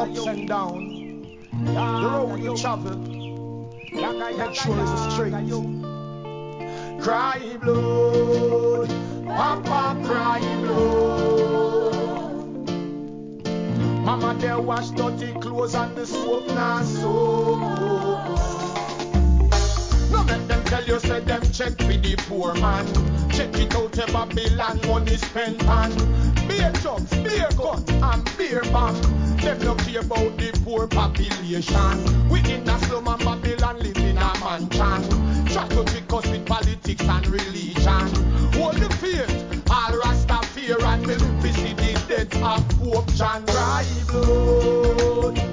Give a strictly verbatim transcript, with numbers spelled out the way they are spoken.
ups and downs. The road you travel, make sure it's straight. Cry blood, Papa cry blood. Mama there wash dirty clothes and the soap now soap. No make them tell you say them check for the poor man. Check it out a Babylon money spent on beer jugs, beer gun and beer bomb. Them no care about the poor population. We in